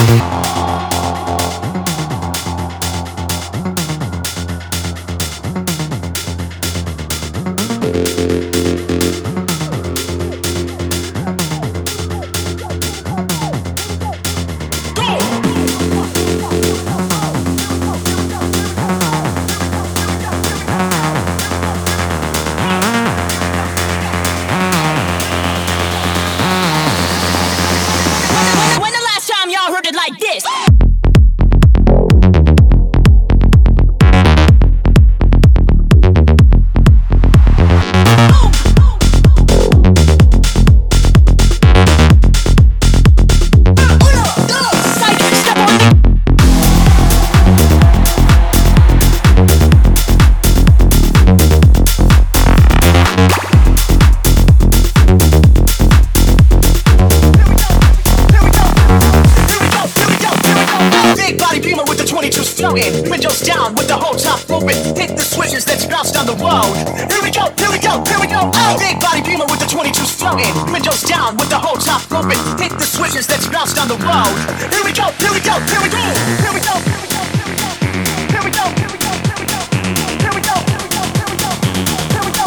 When the last time y'all heard it like this? Windows down with the whole top open. Hit the switches that's bounced on the road. Here we go, here we go, here we go. Oh, big body Beamer with the 22s floating. Windows down with the whole top open. Hit the switches that's bounced on the road. Here we go, here we go, here we go. Here we go, here we go, here we go, here we go, here we go, here we go, here we go, here we go, here we go,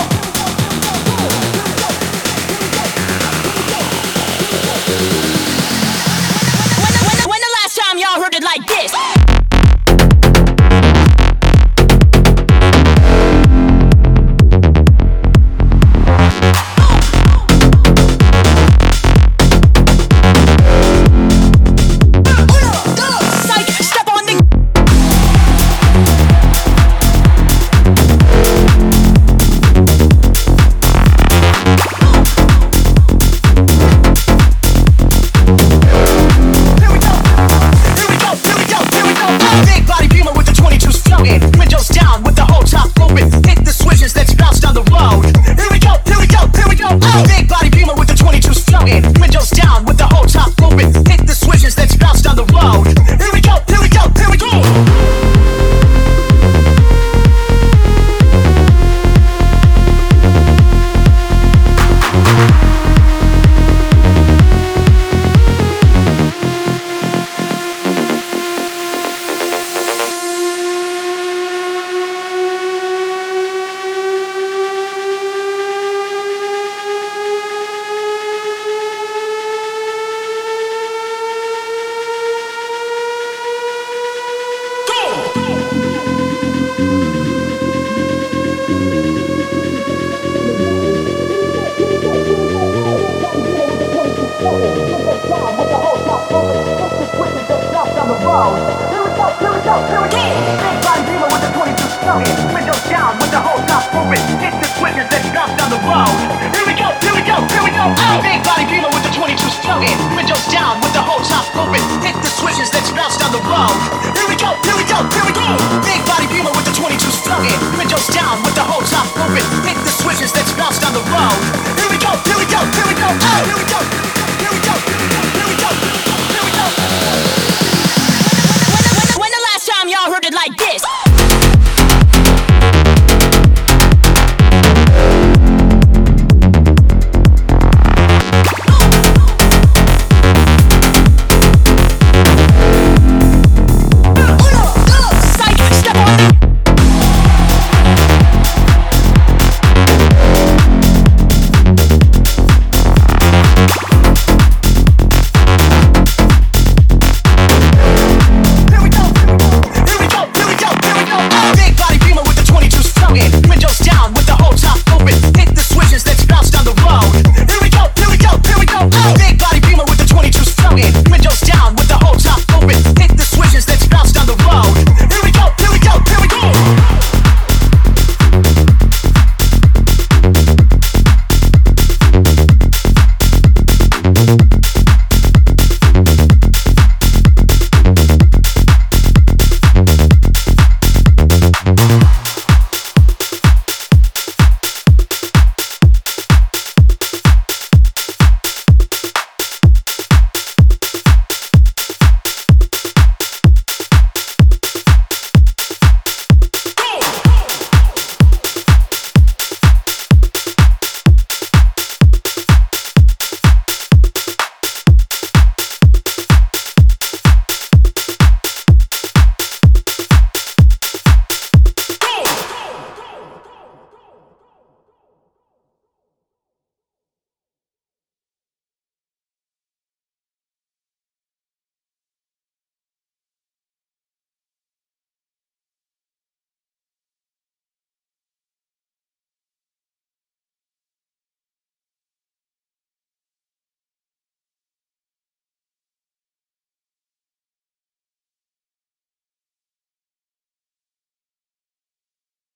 when the last time y'all heard it like this? Windows down with the whole top open. Hit the switches that's bounced on the road. Here we go, here we go, here we go. Oh, big body Beamer with the 22s floating. Windows down with the whole top open. Hit the switches that's bounced on the road. Here we go, here we go, here we go. Windows down with the whole top open. Hit the switches that's bounced on the road. Here we go, here we go, here we go. Oh, big body Beamer with the 22s floating. Windows down with the whole top open. Hit the switches that's bounced on the road. Here we go, here we go, here we go. Big body Beamer with the 22s floating. Windows down with the whole top open. Hit the switches that's bounced on the road. Here we go, here we go, here we go. Oh, here we go.